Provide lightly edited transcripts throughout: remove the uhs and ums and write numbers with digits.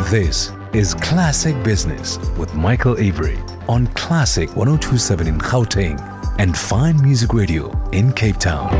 This is Classic Business with Michael Avery on Classic 102.7 in Gauteng and Fine Music Radio in Cape Town.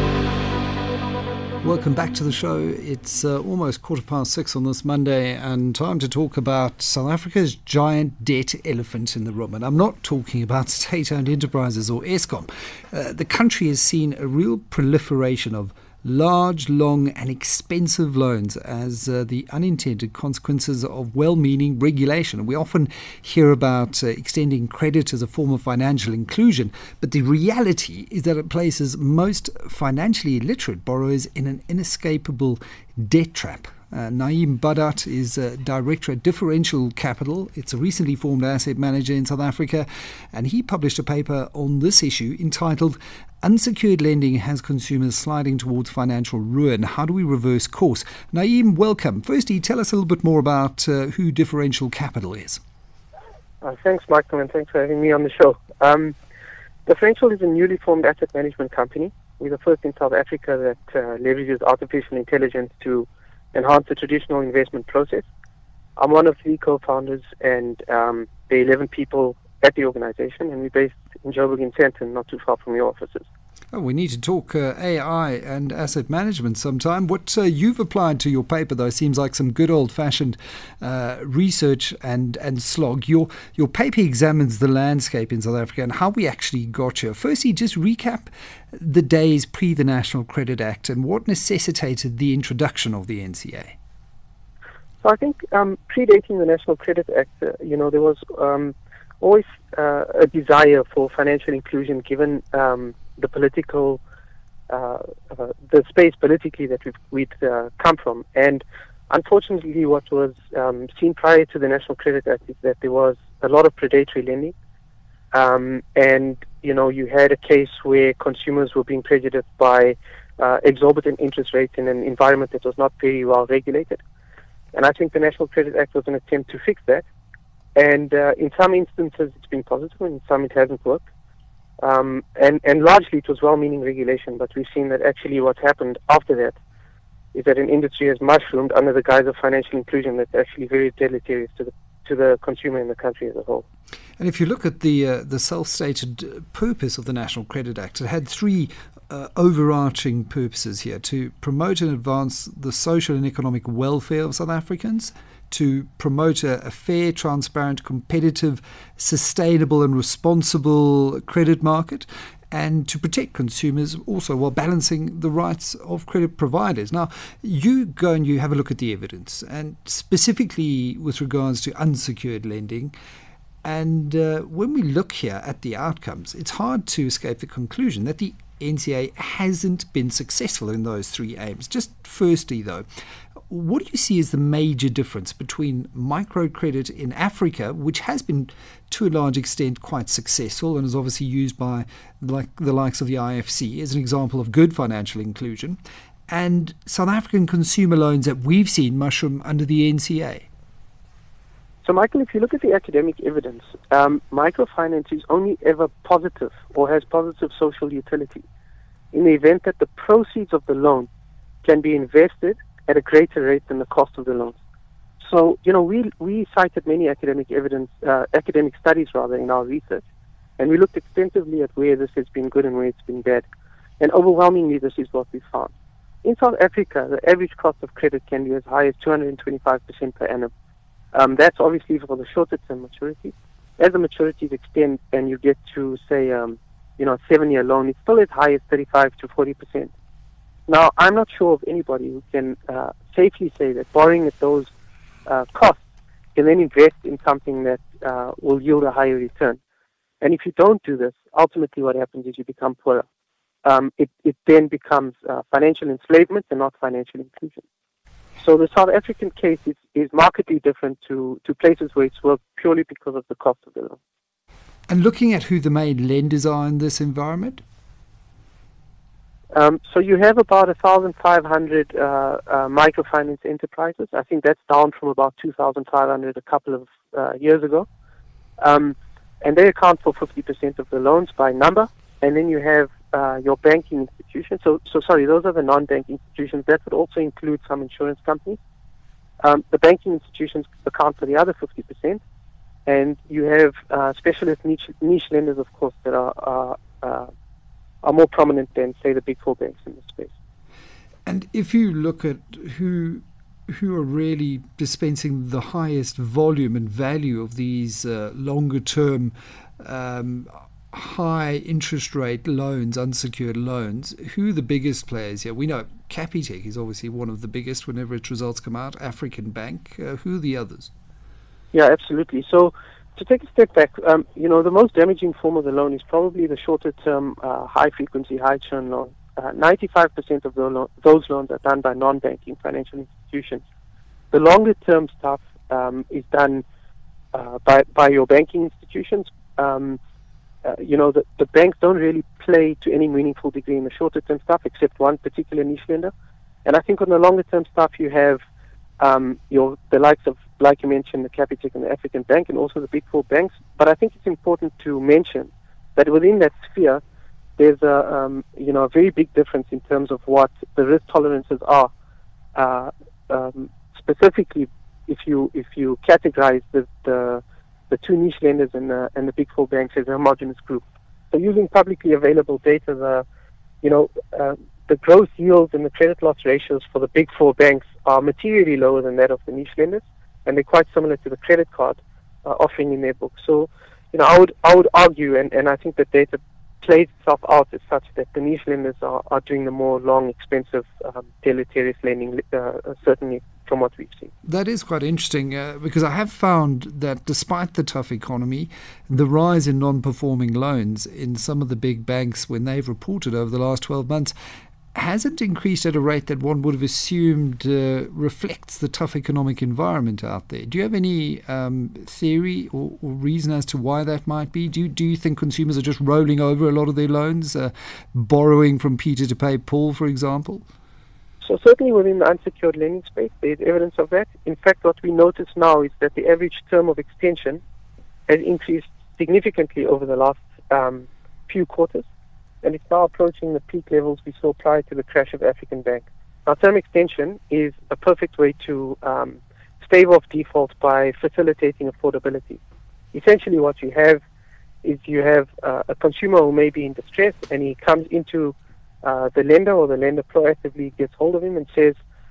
Welcome back to the show. It's almost 6:15 on this Monday, and time to talk about South Africa's giant debt elephant in the room. And I'm not talking about state-owned enterprises or Eskom. The country has seen a real proliferation of large, long and expensive loans as the unintended consequences of well-meaning regulation. We often hear about extending credit as a form of financial inclusion, but the reality is that it places most financially illiterate borrowers in an inescapable debt trap. Naeem Badat is director at Differential Capital. It's a recently formed asset manager in South Africa, and he published a paper on this issue entitled "Unsecured Lending Has Consumers Sliding Towards Financial Ruin. How do we reverse course?" Naeem, welcome. Firstly, tell us a little bit more about who Differential Capital is. Thanks, Michael, and thanks for having me on the show. Differential is a newly formed asset management company. We're the first in South Africa that leverages artificial intelligence to enhance the traditional investment process. I'm one of 3 co-founders, and there are 11 people at the organization, and we're based in Joburg in Sandton, not too far from your offices. Oh, we need to talk AI and asset management sometime. What you've applied to your paper, though, seems like some good old-fashioned research and slog. Your paper examines the landscape in South Africa and how we actually got here. Firstly, just recap the days pre the National Credit Act and what necessitated the introduction of the NCA. So I think predating the National Credit Act, there was always a desire for financial inclusion given the political, the space politically that we'd come from. And unfortunately, what was seen prior to the National Credit Act is that there was a lot of predatory lending. And, you had a case where consumers were being prejudiced by exorbitant interest rates in an environment that was not very well regulated. And I think the National Credit Act was an attempt to fix that. And in some instances, it's been positive, and in some it hasn't worked. And largely it was well-meaning regulation, but we've seen that actually what's happened after that is that an industry has mushroomed under the guise of financial inclusion that's actually very deleterious to the consumer in the country as a whole. And if you look at the self-stated purpose of the National Credit Act, it had 3 overarching purposes here: to promote and advance the social and economic welfare of South Africans, to promote a fair, transparent, competitive, sustainable and responsible credit market, and to protect consumers also while balancing the rights of credit providers. Now, you go and you have a look at the evidence, and specifically with regards to unsecured lending. And when we look here at the outcomes, it's hard to escape the conclusion that the NCA hasn't been successful in those 3 aims. Just firstly, though, what do you see as the major difference between microcredit in Africa, which has been to a large extent quite successful and is obviously used by the likes of the IFC as an example of good financial inclusion, and South African consumer loans that we've seen mushroom under the NCA? So, Michael, if you look at the academic evidence, microfinance is only ever positive or has positive social utility in the event that the proceeds of the loan can be invested at a greater rate than the cost of the loans. So, we cited many academic studies in our research, and we looked extensively at where this has been good and where it's been bad. And overwhelmingly, this is what we found. In South Africa, the average cost of credit can be as high as 225% per annum. That's obviously for the shorter term maturity. As the maturities extend and you get to, say, a 7-year loan, it's still as high as 35 to 40%. Now, I'm not sure of anybody who can safely say that borrowing at those costs can then invest in something that will yield a higher return. And if you don't do this, ultimately what happens is you become poorer. It then becomes financial enslavement and not financial inclusion. So the South African case is markedly different to places where it's worked purely because of the cost of the loan. And looking at who the main lenders are in this environment? So you have about 1,500 microfinance enterprises. I think that's down from about 2,500 a couple of years ago. And they account for 50% of the loans by number. And then you have your banking institutions. So sorry, those are the non-banking institutions. That would also include some insurance companies. The banking institutions account for the other 50%, and you have specialist niche lenders, of course, that are more prominent than, say, the big four banks in this space. And if you look at who are really dispensing the highest volume and value of these longer-term high interest rate loans, unsecured loans, who are the biggest players here? We know Capitec is obviously one of the biggest whenever its results come out, African Bank. Who are the others? Yeah, absolutely. So to take a step back, the most damaging form of the loan is probably the shorter-term, high-frequency, high-churn loan. 95% of those loans are done by non-banking financial institutions. The longer-term stuff is done by your banking institutions. The banks don't really play to any meaningful degree in the shorter-term stuff, except one particular niche lender. And I think on the longer-term stuff, you have the likes of, like you mentioned, the Capitec and the African Bank, and also the big four banks. But I think it's important to mention that within that sphere, there's a very big difference in terms of what the risk tolerances are. Specifically, if you categorize the two niche lenders and the big four banks as a homogeneous group. So using publicly available data, the gross yields and the credit loss ratios for the big four banks are materially lower than that of the niche lenders, and they're quite similar to the credit card offering in their book. So, I would argue, and I think the data plays itself out as such that the niche lenders are doing the more long, expensive, deleterious lending, certainly from what we've seen. That is quite interesting because I have found that despite the tough economy, the rise in non-performing loans in some of the big banks when they've reported over the last 12 months hasn't increased at a rate that one would have assumed reflects the tough economic environment out there. Do you have any theory or reason as to why that might be? Do you think consumers are just rolling over a lot of their loans, borrowing from Peter to pay Paul, for example? So certainly within the unsecured lending space, there's evidence of that. In fact, what we notice now is that the average term of extension has increased significantly over the last few quarters, and it's now approaching the peak levels we saw prior to the crash of African Bank. Now, term extension is a perfect way to stave off default by facilitating affordability. Essentially what you have is a consumer who may be in distress, and he comes into the lender, or the lender proactively gets hold of him and says,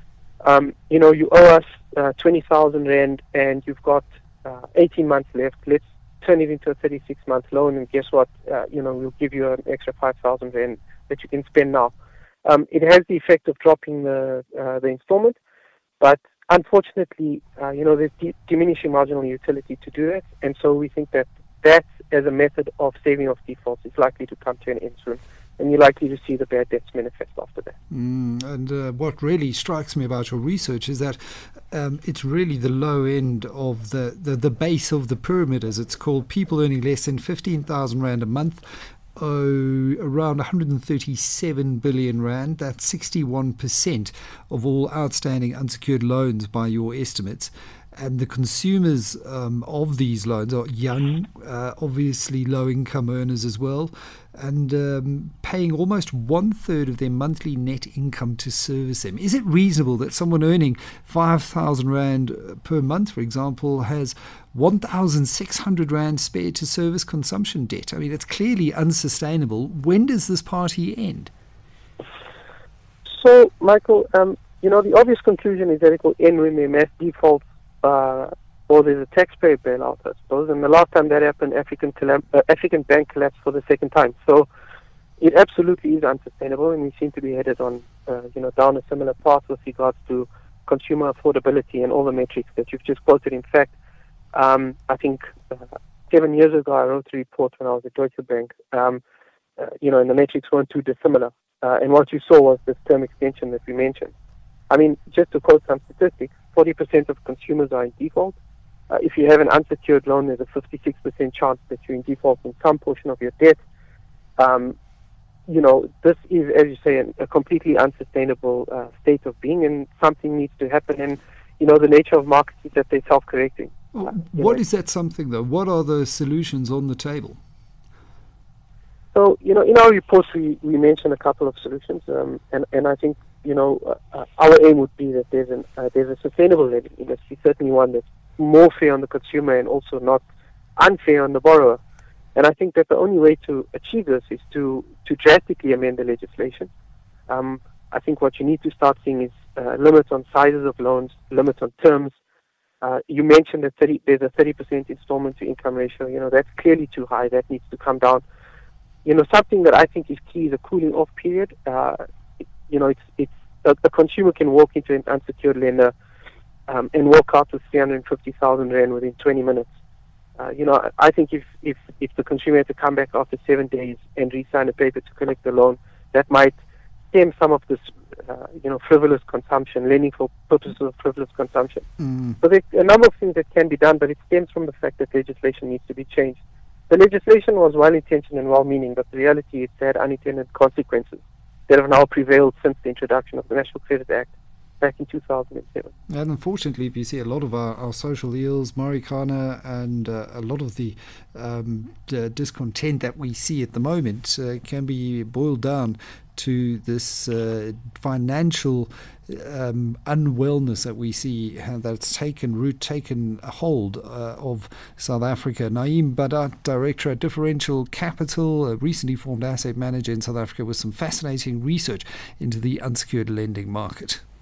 you owe us 20,000 Rand and you've got 18 months left. Let's turn it into a 36-month loan, and guess what? We'll give you an extra 5,000 Rand that you can spend now. It has the effect of dropping the installment, but unfortunately, there's diminishing marginal utility to do that, and so we think that as a method of saving off defaults is likely to come to an end soon, and you're likely to see the bad debts manifest after that. And what really strikes me about your research is that it's really the low end of the base of the pyramid, as it's called. People earning less than 15,000 Rand a month owe around 137 billion Rand. That's 61% of all outstanding unsecured loans by your estimates. And the consumers of these loans are young, obviously low-income earners as well, and paying almost 1/3 of their monthly net income to service them. Is it reasonable that someone earning 5,000 Rand per month, for example, has 1,600 Rand spared to service consumption debt? I mean, it's clearly unsustainable. When does this party end? So, Michael, the obvious conclusion is that it will end when the mass default or there's a taxpayer bailout, I suppose. And the last time that happened, African Bank collapsed for the second time. So it absolutely is unsustainable, and we seem to be headed on, down a similar path with regards to consumer affordability and all the metrics that you've just quoted. In fact, I think 7 years ago I wrote a report when I was at Deutsche Bank, and the metrics weren't too dissimilar. And what you saw was this term extension that we mentioned. I mean, just to quote some statistics, 40% of consumers are in default. If you have an unsecured loan, there's a 56% chance that you're in default in some portion of your debt. This is, as you say, a completely unsustainable state of being, and something needs to happen. And, the nature of markets is that they're self-correcting. What is that something, though? What are the solutions on the table? So, in our reports, we mentioned a couple of solutions, and I think, our aim would be that there's a sustainable lending industry, certainly one that's more fair on the consumer and also not unfair on the borrower. And I think that the only way to achieve this is to drastically amend the legislation. I think what you need to start seeing is limits on sizes of loans, limits on terms. You mentioned that there's a 30% installment to income ratio. That's clearly too high. That needs to come down. Something that I think is key is a cooling off period. It's the consumer can walk into an unsecured lender and walk out with 350,000 rand within 20 minutes. I think if the consumer had to come back after 7 days and re-sign a paper to collect the loan, that might stem some of this, frivolous consumption, lending for purposes of frivolous consumption. So there's a number of things that can be done, but it stems from the fact that legislation needs to be changed. The legislation was well-intentioned and well-meaning, but the reality is it had unintended consequences that have now prevailed since the introduction of the National Credit Act back in 2007. And unfortunately, if you see a lot of our social ills, Marikana, and a lot of the discontent that we see at the moment can be boiled down to this financial unwellness that we see that's taken hold of South Africa. Naeem Badat, Director at Differential Capital, a recently formed asset manager in South Africa with some fascinating research into the unsecured lending market.